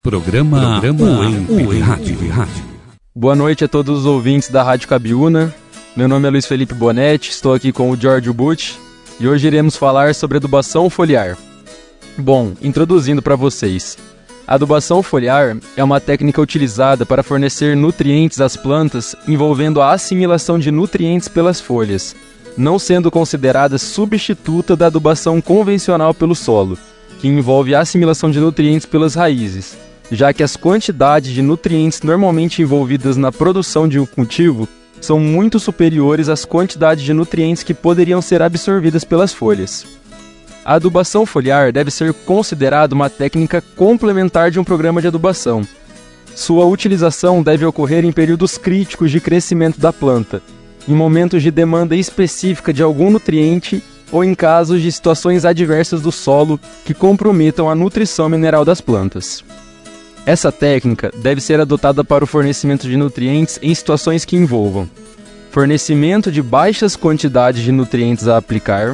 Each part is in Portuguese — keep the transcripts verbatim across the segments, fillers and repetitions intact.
Programa, Programa U E M Rádio. Rádio. Boa noite a todos os ouvintes da Rádio Cabiúna. Meu nome é Luiz Felipe Bonetti, estou aqui com o Giorgio Bucci e hoje iremos falar sobre adubação foliar. Bom, introduzindo para vocês. A adubação foliar é uma técnica utilizada para fornecer nutrientes às plantas envolvendo a assimilação de nutrientes pelas folhas, não sendo considerada substituta da adubação convencional pelo solo, que envolve a assimilação de nutrientes pelas raízes, já que as quantidades de nutrientes normalmente envolvidas na produção de um cultivo são muito superiores às quantidades de nutrientes que poderiam ser absorvidas pelas folhas. A adubação foliar deve ser considerada uma técnica complementar de um programa de adubação. Sua utilização deve ocorrer em períodos críticos de crescimento da planta, em momentos de demanda específica de algum nutriente ou em casos de situações adversas do solo que comprometam a nutrição mineral das plantas. Essa técnica deve ser adotada para o fornecimento de nutrientes em situações que envolvam fornecimento de baixas quantidades de nutrientes a aplicar,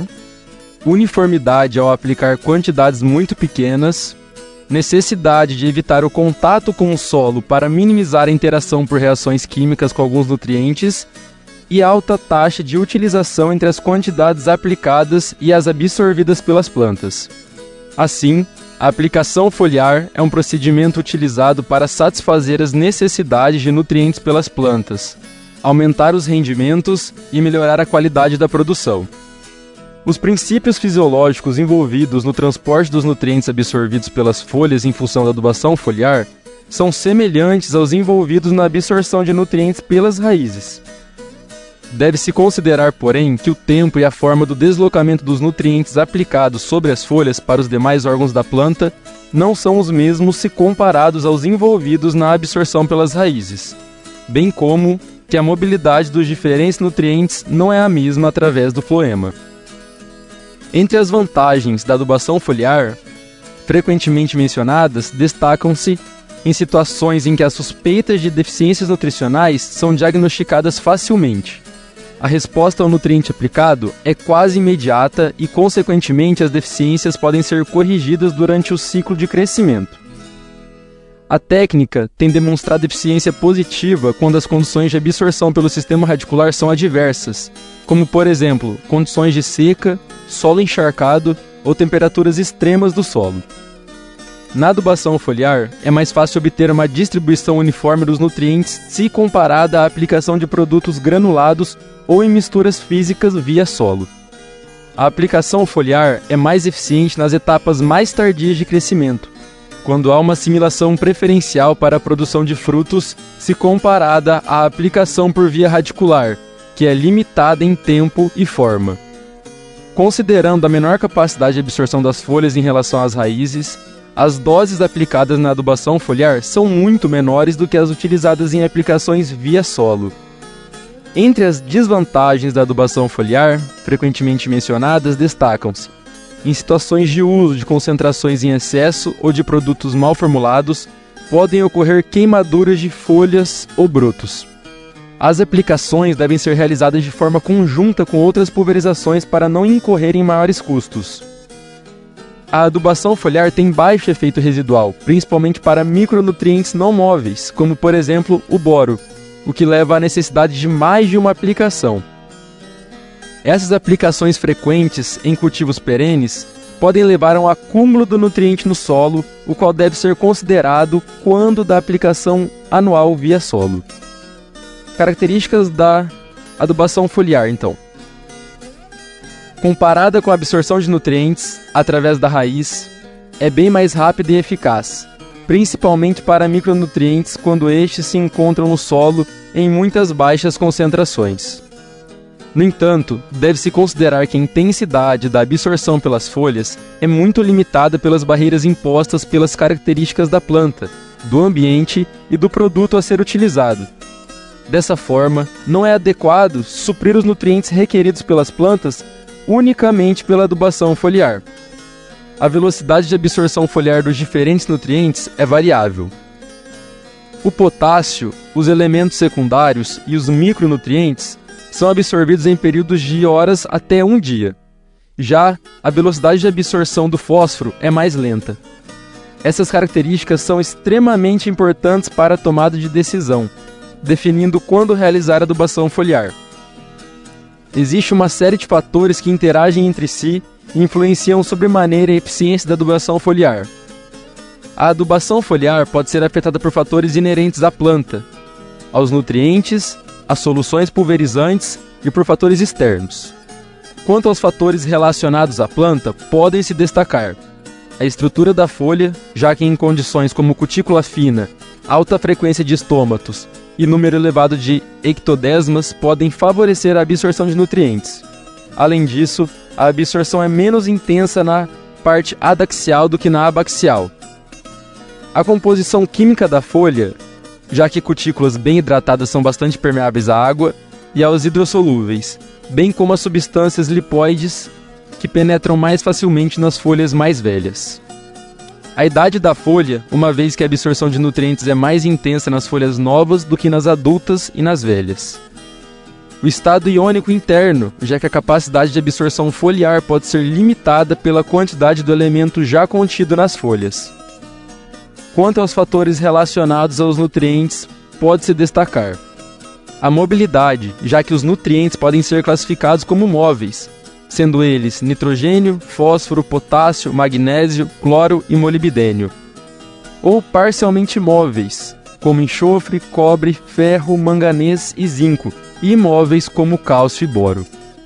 uniformidade ao aplicar quantidades muito pequenas, necessidade de evitar o contato com o solo para minimizar a interação por reações químicas com alguns nutrientes e alta taxa de utilização entre as quantidades aplicadas e as absorvidas pelas plantas. Assim, a aplicação foliar é um procedimento utilizado para satisfazer as necessidades de nutrientes pelas plantas, aumentar os rendimentos e melhorar a qualidade da produção. Os princípios fisiológicos envolvidos no transporte dos nutrientes absorvidos pelas folhas em função da adubação foliar são semelhantes aos envolvidos na absorção de nutrientes pelas raízes. Deve-se considerar, porém, que o tempo e a forma do deslocamento dos nutrientes aplicados sobre as folhas para os demais órgãos da planta não são os mesmos se comparados aos envolvidos na absorção pelas raízes, bem como que a mobilidade dos diferentes nutrientes não é a mesma através do floema. Entre as vantagens da adubação foliar, frequentemente mencionadas, destacam-se em situações em que as suspeitas de deficiências nutricionais são diagnosticadas facilmente. A resposta ao nutriente aplicado é quase imediata e, consequentemente, as deficiências podem ser corrigidas durante o ciclo de crescimento. A técnica tem demonstrado eficiência positiva quando as condições de absorção pelo sistema radicular são adversas, como, por exemplo, condições de seca, solo encharcado ou temperaturas extremas do solo. Na adubação foliar, é mais fácil obter uma distribuição uniforme dos nutrientes se comparada à aplicação de produtos granulados ou em misturas físicas via solo. A aplicação foliar é mais eficiente nas etapas mais tardias de crescimento, quando há uma assimilação preferencial para a produção de frutos se comparada à aplicação por via radicular, que é limitada em tempo e forma. Considerando a menor capacidade de absorção das folhas em relação às raízes, as doses aplicadas na adubação foliar são muito menores do que as utilizadas em aplicações via solo. Entre as desvantagens da adubação foliar, frequentemente mencionadas, destacam-se: em situações de uso de concentrações em excesso ou de produtos mal formulados, podem ocorrer queimaduras de folhas ou brotos. As aplicações devem ser realizadas de forma conjunta com outras pulverizações para não incorrer em maiores custos. A adubação foliar tem baixo efeito residual, principalmente para micronutrientes não móveis, como por exemplo o boro, o que leva à necessidade de mais de uma aplicação. Essas aplicações frequentes em cultivos perenes podem levar a um acúmulo do nutriente no solo, o qual deve ser considerado quando da aplicação anual via solo. Características da adubação foliar, então. Comparada com a absorção de nutrientes através da raiz, é bem mais rápida e eficaz, principalmente para micronutrientes quando estes se encontram no solo em muitas baixas concentrações. No entanto, deve-se considerar que a intensidade da absorção pelas folhas é muito limitada pelas barreiras impostas pelas características da planta, do ambiente e do produto a ser utilizado. Dessa forma, não é adequado suprir os nutrientes requeridos pelas plantas unicamente pela adubação foliar. A velocidade de absorção foliar dos diferentes nutrientes é variável. O potássio, os elementos secundários e os micronutrientes são absorvidos em períodos de horas até um dia. Já a velocidade de absorção do fósforo é mais lenta. Essas características são extremamente importantes para a tomada de decisão, definindo quando realizar adubação foliar. Existe uma série de fatores que interagem entre si e influenciam sobremaneira a eficiência da adubação foliar. A adubação foliar pode ser afetada por fatores inerentes à planta, aos nutrientes, às soluções pulverizantes e por fatores externos. Quanto aos fatores relacionados à planta, podem se destacar a estrutura da folha, já que em condições como cutícula fina, alta frequência de estômatos e número elevado de ectodesmas podem favorecer a absorção de nutrientes. Além disso, a absorção é menos intensa na parte adaxial do que na abaxial. A composição química da folha, já que cutículas bem hidratadas são bastante permeáveis à água e aos hidrossolúveis, bem como as substâncias lipóides que penetram mais facilmente nas folhas mais velhas. A idade da folha, uma vez que a absorção de nutrientes é mais intensa nas folhas novas do que nas adultas e nas velhas. O estado iônico interno, já que a capacidade de absorção foliar pode ser limitada pela quantidade do elemento já contido nas folhas. Quanto aos fatores relacionados aos nutrientes, pode-se destacar a mobilidade, já que os nutrientes podem ser classificados como móveis, sendo eles nitrogênio, fósforo, potássio, magnésio, cloro e molibdênio, ou parcialmente móveis, como enxofre, cobre, ferro, manganês e zinco, e imóveis como cálcio e boro.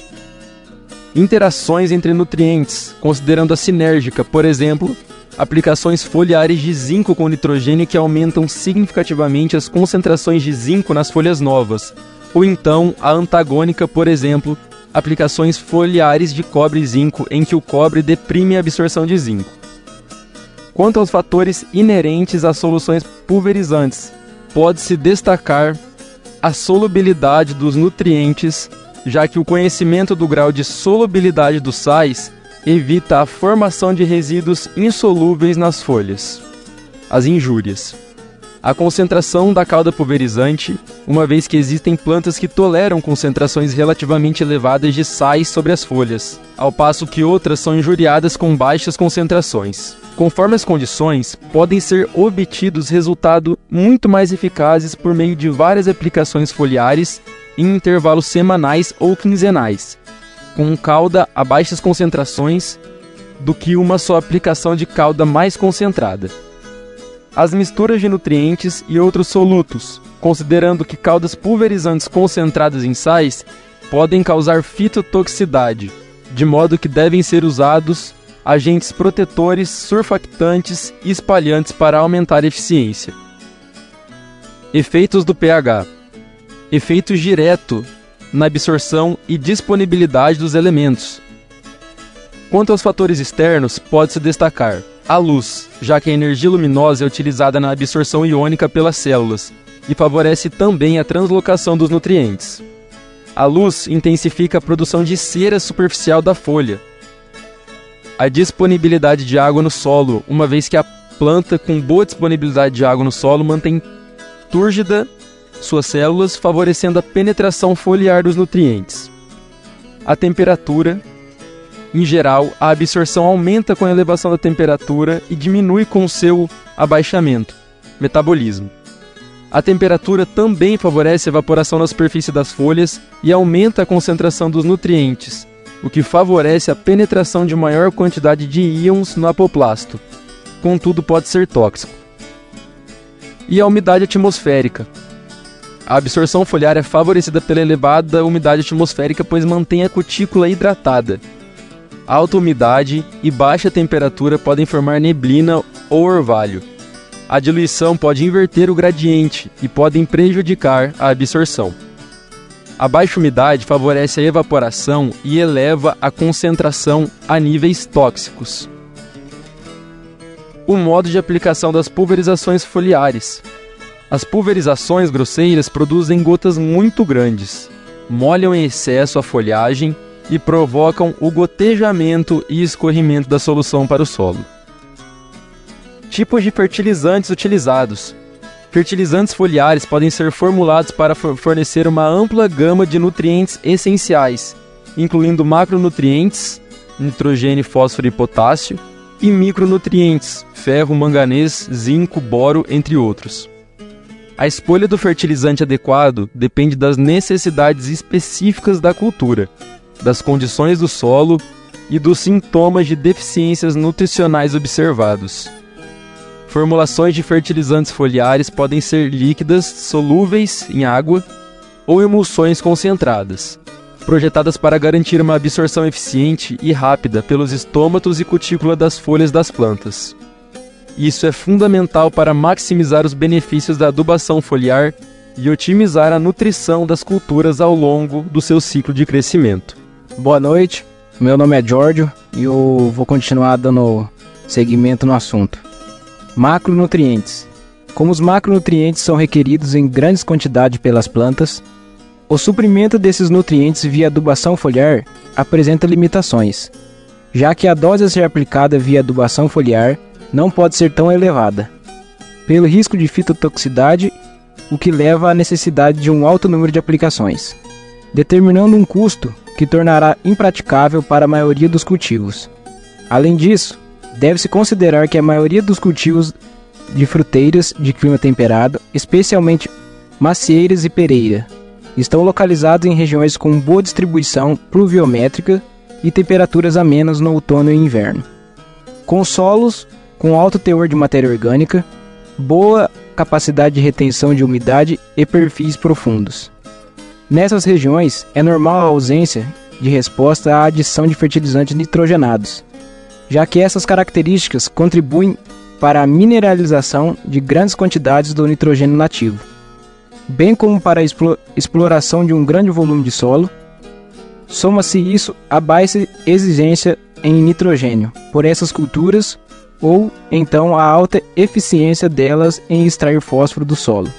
Interações entre nutrientes, considerando a sinérgica, por exemplo, aplicações foliares de zinco com nitrogênio que aumentam significativamente as concentrações de zinco nas folhas novas, ou então a antagônica, por exemplo, aplicações foliares de cobre e zinco em que o cobre deprime a absorção de zinco. Quanto aos fatores inerentes às soluções pulverizantes, pode-se destacar a solubilidade dos nutrientes, já que o conhecimento do grau de solubilidade dos sais evita a formação de resíduos insolúveis nas folhas. As injúrias. A concentração da cauda pulverizante, uma vez que existem plantas que toleram concentrações relativamente elevadas de sais sobre as folhas, ao passo que outras são injuriadas com baixas concentrações. Conforme as condições, podem ser obtidos resultados muito mais eficazes por meio de várias aplicações foliares em intervalos semanais ou quinzenais, com cauda a baixas concentrações, do que uma só aplicação de cauda mais concentrada. As misturas de nutrientes e outros solutos, considerando que caudas pulverizantes concentradas em sais podem causar fitotoxicidade, de modo que devem ser usados agentes protetores, surfactantes e espalhantes para aumentar a eficiência. Efeitos do pH. Efeitos direto na absorção e disponibilidade dos elementos. Quanto aos fatores externos, pode-se destacar a luz, já que a energia luminosa é utilizada na absorção iônica pelas células e favorece também a translocação dos nutrientes. A luz intensifica a produção de cera superficial da folha. A disponibilidade de água no solo, uma vez que a planta com boa disponibilidade de água no solo mantém túrgida suas células, favorecendo a penetração foliar dos nutrientes. A temperatura. Em geral, a absorção aumenta com a elevação da temperatura e diminui com o seu abaixamento, metabolismo. A temperatura também favorece a evaporação na superfície das folhas e aumenta a concentração dos nutrientes, o que favorece a penetração de maior quantidade de íons no apoplasto. Contudo, pode ser tóxico. E a umidade atmosférica. A absorção foliar é favorecida pela elevada umidade atmosférica, pois mantém a cutícula hidratada. Alta umidade e baixa temperatura podem formar neblina ou orvalho. A diluição pode inverter o gradiente e podem prejudicar a absorção. A baixa umidade favorece a evaporação e eleva a concentração a níveis tóxicos. O modo de aplicação das pulverizações foliares. As pulverizações grosseiras produzem gotas muito grandes, molham em excesso a folhagem e provocam o gotejamento e escorrimento da solução para o solo. Tipos de fertilizantes utilizados. Fertilizantes foliares podem ser formulados para fornecer uma ampla gama de nutrientes essenciais, incluindo macronutrientes, nitrogênio, fósforo e potássio, e micronutrientes, ferro, manganês, zinco, boro, entre outros. A escolha do fertilizante adequado depende das necessidades específicas da cultura, das condições do solo e dos sintomas de deficiências nutricionais observados. Formulações de fertilizantes foliares podem ser líquidas, solúveis em água ou emulsões concentradas, projetadas para garantir uma absorção eficiente e rápida pelos estômatos e cutícula das folhas das plantas. Isso é fundamental para maximizar os benefícios da adubação foliar e otimizar a nutrição das culturas ao longo do seu ciclo de crescimento. Boa noite, meu nome é Giorgio e eu vou continuar dando seguimento no assunto. Macronutrientes. Como os macronutrientes são requeridos em grandes quantidades pelas plantas, o suprimento desses nutrientes via adubação foliar apresenta limitações, já que a dose a ser aplicada via adubação foliar não pode ser tão elevada, pelo risco de fitotoxicidade, o que leva à necessidade de um alto número de aplicações, determinando um custo que tornará impraticável para a maioria dos cultivos. Além disso, deve-se considerar que a maioria dos cultivos de fruteiras de clima temperado, especialmente macieiras e pereira, estão localizados em regiões com boa distribuição pluviométrica e temperaturas amenas no outono e inverno, com solos com alto teor de matéria orgânica, boa capacidade de retenção de umidade e perfis profundos. Nessas regiões, é normal a ausência de resposta à adição de fertilizantes nitrogenados, já que essas características contribuem para a mineralização de grandes quantidades do nitrogênio nativo, bem como para a exploração de um grande volume de solo. Soma-se isso à baixa exigência em nitrogênio por essas culturas, ou então a alta eficiência delas em extrair fósforo do solo,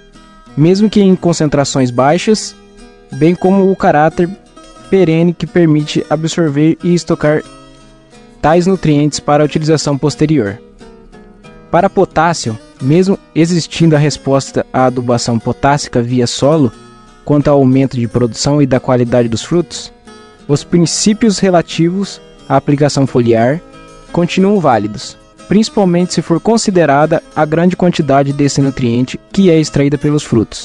mesmo que em concentrações baixas, bem como o caráter perene que permite absorver e estocar tais nutrientes para a utilização posterior. Para potássio, mesmo existindo a resposta à adubação potássica via solo quanto ao aumento de produção e da qualidade dos frutos, os princípios relativos à aplicação foliar continuam válidos, principalmente se for considerada a grande quantidade desse nutriente que é extraída pelos frutos,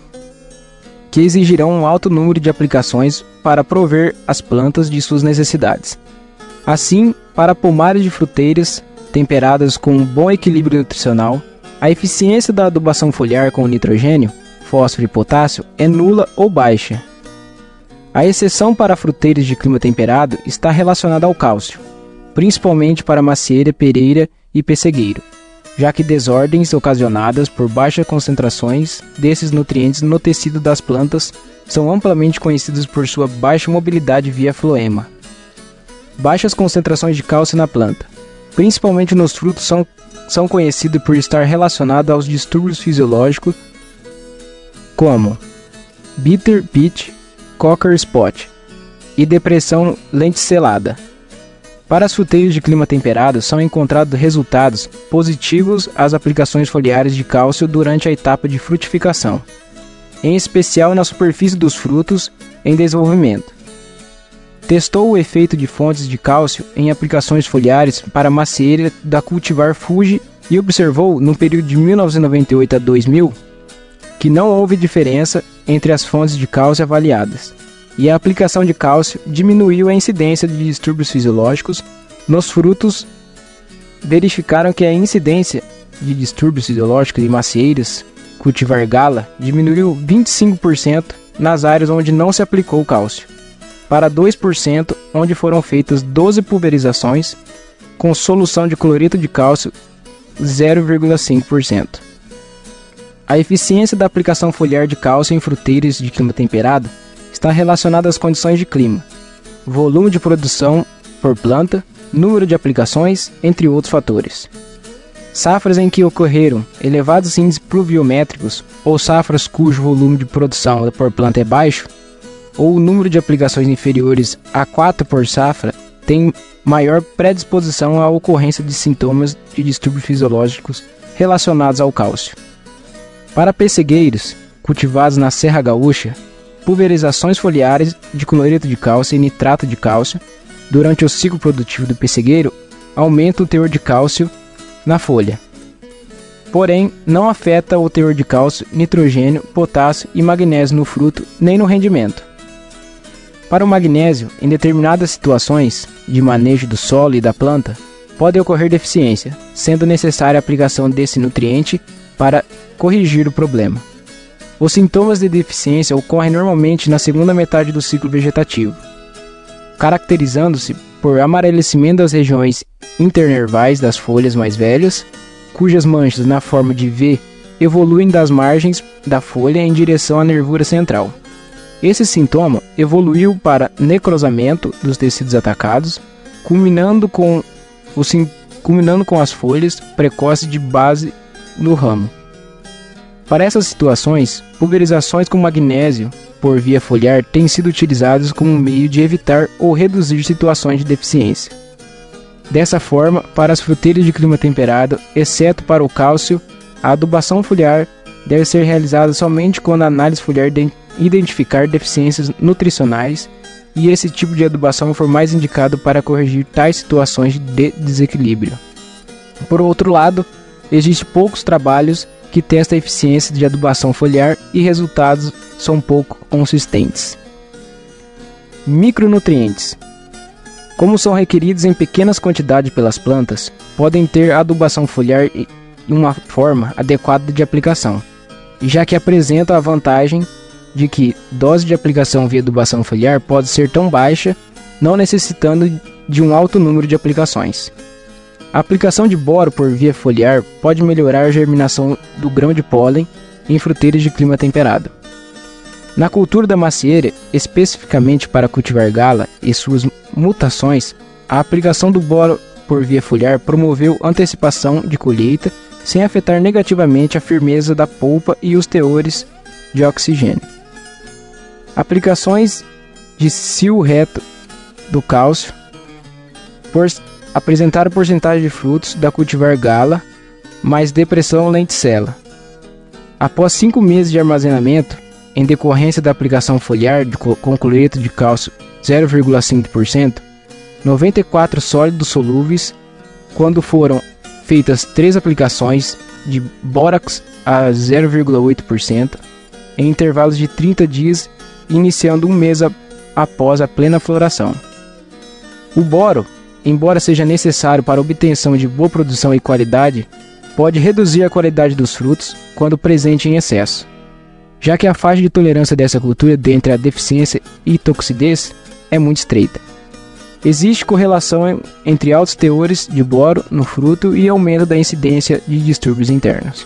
que exigirão um alto número de aplicações para prover as plantas de suas necessidades. Assim, para pomares de fruteiras temperadas com um bom equilíbrio nutricional, a eficiência da adubação foliar com nitrogênio, fósforo e potássio é nula ou baixa. A exceção para fruteiras de clima temperado está relacionada ao cálcio, principalmente para macieira, pereira e pessegueiro, já que desordens ocasionadas por baixas concentrações desses nutrientes no tecido das plantas são amplamente conhecidas por sua baixa mobilidade via floema. Baixas concentrações de cálcio na planta, principalmente nos frutos, são, são conhecidas por estar relacionadas aos distúrbios fisiológicos como bitter pit, cocker spot e depressão lenticelada. Para as fruteiras de clima temperado, são encontrados resultados positivos às aplicações foliares de cálcio durante a etapa de frutificação, em especial na superfície dos frutos em desenvolvimento. Testou o efeito de fontes de cálcio em aplicações foliares para macieira da cultivar Fuji e observou, no período de mil novecentos e noventa e oito a dois mil, que não houve diferença entre as fontes de cálcio avaliadas, e a aplicação de cálcio diminuiu a incidência de distúrbios fisiológicos nos frutos. Verificaram que a incidência de distúrbios fisiológicos em macieiras cultivar Gala diminuiu vinte e cinco por cento nas áreas onde não se aplicou cálcio, para dois por cento onde foram feitas doze pulverizações com solução de cloreto de cálcio zero vírgula cinco por cento. A eficiência da aplicação foliar de cálcio em fruteiras de clima temperado está relacionada às condições de clima, volume de produção por planta, número de aplicações, entre outros fatores. Safras em que ocorreram elevados índices pluviométricos ou safras cujo volume de produção por planta é baixo, ou o número de aplicações inferiores a quatro por safra, têm maior predisposição à ocorrência de sintomas de distúrbios fisiológicos relacionados ao cálcio. Para pessegueiros cultivados na Serra Gaúcha, pulverizações foliares de cloreto de cálcio e nitrato de cálcio durante o ciclo produtivo do pessegueiro aumenta o teor de cálcio na folha. Porém, não afeta o teor de cálcio, nitrogênio, potássio e magnésio no fruto, nem no rendimento. Para o magnésio, em determinadas situações de manejo do solo e da planta, pode ocorrer deficiência, sendo necessária a aplicação desse nutriente para corrigir o problema. Os sintomas de deficiência ocorrem normalmente na segunda metade do ciclo vegetativo, caracterizando-se por amarelecimento das regiões internervais das folhas mais velhas, cujas manchas na forma de V evoluem das margens da folha em direção à nervura central. Esse sintoma evoluiu para necrosamento dos tecidos atacados, culminando com, o, culminando com as folhas precoces de base no ramo. Para essas situações, pulverizações com magnésio por via foliar têm sido utilizadas como meio de evitar ou reduzir situações de deficiência. Dessa forma, para as fruteiras de clima temperado, exceto para o cálcio, a adubação foliar deve ser realizada somente quando a análise foliar identificar deficiências nutricionais e esse tipo de adubação for mais indicado para corrigir tais situações de desequilíbrio. Por outro lado, existem poucos trabalhos que testam a eficiência de adubação foliar e resultados são pouco consistentes. Micronutrientes. Como são requeridos em pequenas quantidades pelas plantas, podem ter adubação foliar em uma forma adequada de aplicação, já que apresentam a vantagem de que dose de aplicação via adubação foliar pode ser tão baixa, não necessitando de um alto número de aplicações. A aplicação de boro por via foliar pode melhorar a germinação do grão de pólen em fruteiras de clima temperado. Na cultura da macieira, especificamente para cultivar gala e suas mutações, a aplicação do boro por via foliar promoveu antecipação de colheita sem afetar negativamente a firmeza da polpa e os teores de oxigênio. Aplicações de cio reto do cálcio por apresentar a porcentagem de frutos da cultivar gala mais depressão lenticela. Após cinco meses de armazenamento, em decorrência da aplicação foliar de, com cloreto de cálcio zero vírgula cinco por cento, noventa e quatro sólidos solúveis, quando foram feitas três aplicações de bórax a zero vírgula oito por cento, em intervalos de trinta dias, iniciando um mês a, após a plena floração. O boro, embora seja necessário para a obtenção de boa produção e qualidade, pode reduzir a qualidade dos frutos quando presente em excesso, já que a faixa de tolerância dessa cultura dentre a deficiência e toxidez é muito estreita. Existe correlação entre altos teores de boro no fruto e aumento da incidência de distúrbios internos.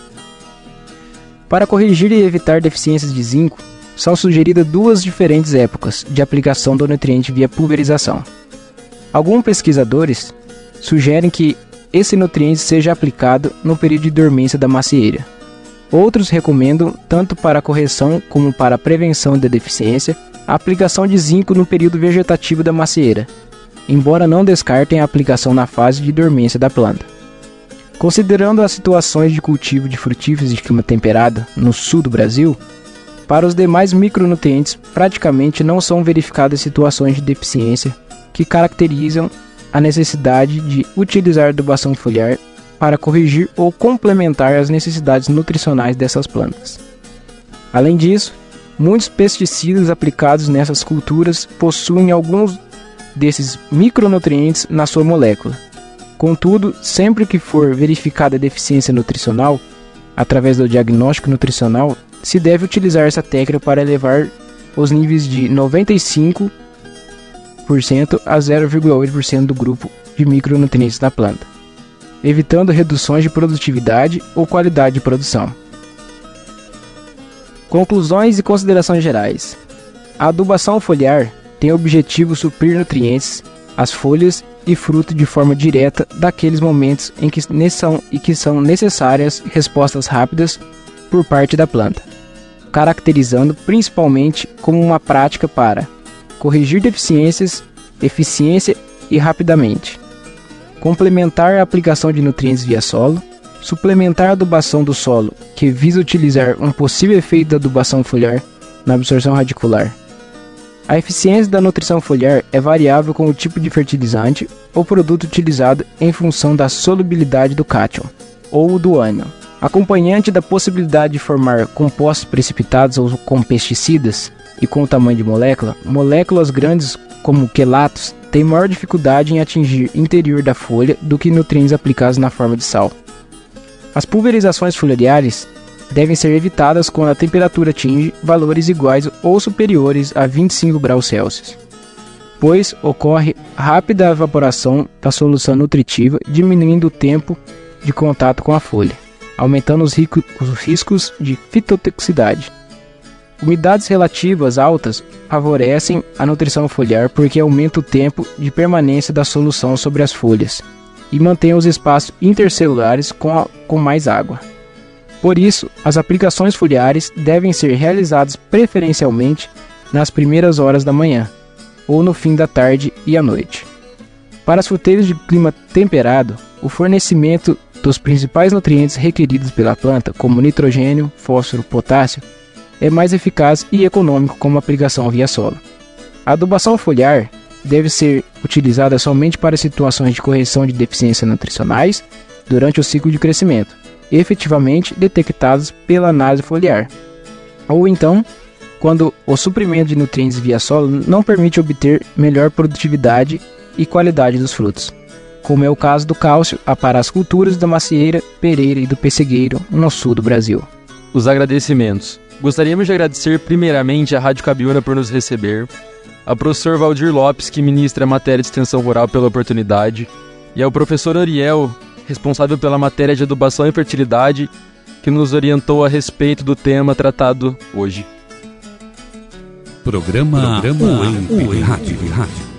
Para corrigir e evitar deficiências de zinco, são sugeridas duas diferentes épocas de aplicação do nutriente via pulverização. Alguns pesquisadores sugerem que esse nutriente seja aplicado no período de dormência da macieira. Outros recomendam, tanto para a correção como para a prevenção da deficiência, a aplicação de zinco no período vegetativo da macieira, embora não descartem a aplicação na fase de dormência da planta. Considerando as situações de cultivo de frutíferos de clima temperado no sul do Brasil, para os demais micronutrientes praticamente não são verificadas situações de deficiência que caracterizam a necessidade de utilizar adubação foliar para corrigir ou complementar as necessidades nutricionais dessas plantas. Além disso, muitos pesticidas aplicados nessas culturas possuem alguns desses micronutrientes na sua molécula. Contudo, sempre que for verificada a deficiência nutricional, através do diagnóstico nutricional, se deve utilizar essa técnica para elevar os níveis de noventa e cinco por cento a zero vírgula oito por cento do grupo de micronutrientes da planta, evitando reduções de produtividade ou qualidade de produção. Conclusões e considerações gerais. A adubação foliar tem o objetivo suprir nutrientes às folhas e fruto de forma direta daqueles momentos em que são, e que são necessárias respostas rápidas por parte da planta, caracterizando principalmente como uma prática para corrigir deficiências, eficiência e rapidamente, complementar a aplicação de nutrientes via solo, suplementar a adubação do solo que visa utilizar um possível efeito da adubação foliar na absorção radicular, A eficiência da nutrição foliar é variável com o tipo de fertilizante ou produto utilizado em função da solubilidade do cátion ou do ânion. Acompanhante da possibilidade de formar compostos precipitados ou com pesticidas e com o tamanho de molécula, moléculas grandes como quelatos têm maior dificuldade em atingir o interior da folha do que nutrientes aplicados na forma de sal. As pulverizações foliares devem ser evitadas quando a temperatura atinge valores iguais ou superiores a vinte e cinco graus Celsius, pois ocorre rápida evaporação da solução nutritiva, diminuindo o tempo de contato com a folha, aumentando os, rico, os riscos de fitotoxicidade. Umidades relativas altas favorecem a nutrição foliar porque aumenta o tempo de permanência da solução sobre as folhas e mantém os espaços intercelulares com, a, com mais água. Por isso, as aplicações foliares devem ser realizadas preferencialmente nas primeiras horas da manhã, ou no fim da tarde e à noite. Para as fruteiras de clima temperado, o fornecimento dos principais nutrientes requeridos pela planta, como nitrogênio, fósforo, potássio, é mais eficaz e econômico como aplicação via solo. A adubação foliar deve ser utilizada somente para situações de correção de deficiências nutricionais durante o ciclo de crescimento, efetivamente detectados pela análise foliar, ou então quando o suprimento de nutrientes via solo não permite obter melhor produtividade e qualidade dos frutos, como é o caso do cálcio para as culturas da macieira, pereira e do pessegueiro no sul do Brasil. Os agradecimentos. Gostaríamos de agradecer primeiramente à Rádio Cabiúna por nos receber, ao professor Valdir Lopes, que ministra a matéria de extensão rural, pela oportunidade, e ao professor Ariel, responsável pela matéria de adubação e fertilidade, que nos orientou a respeito do tema tratado hoje. Programa, Programa U E M P Rádio.